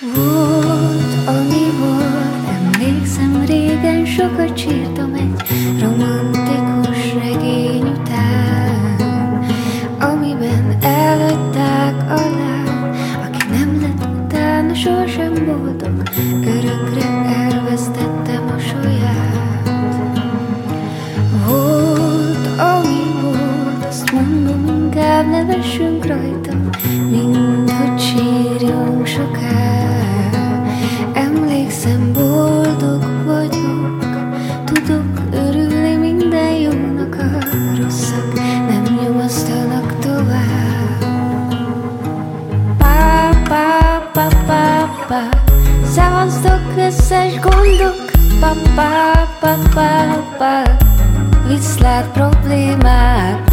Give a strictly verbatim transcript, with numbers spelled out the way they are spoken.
Volt, ami volt, emlékszem régen sokat sírtam egy romantikus regény után, amiben elhagyták a lány, aki nem lett utána sosem boldog, örökre elvesztette mosolyát. Volt, ami volt, azt mondom, inkább nevessünk rajta, mint hogy sírjunk soká. Emlékszem, boldog vagyok, tudok örülni minden jónak, a rosszak nem nyomasztanak tovább. Pá, pá, pá, pá, pá, szevasztok összes gondok, pá, pá, pá, pá, pá, viszlát problémák.